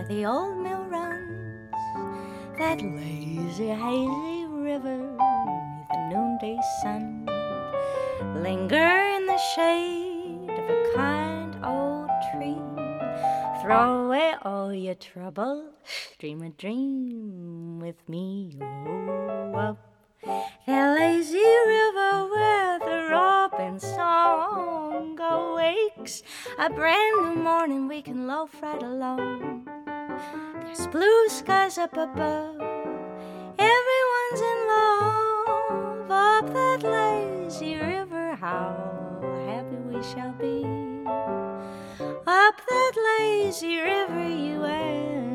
where the old mill runs, that lazy, hazy river neath the noonday sun. Linger in the shade of a kind old tree, throw away all your trouble, dream a dream with me. Oh, up that lazy river where the robin's song awakes a brand new morning we can loaf right along. There's blue skies up above, everyone's in love. Up that lazy river, how happy we shall be. Up that lazy river, you and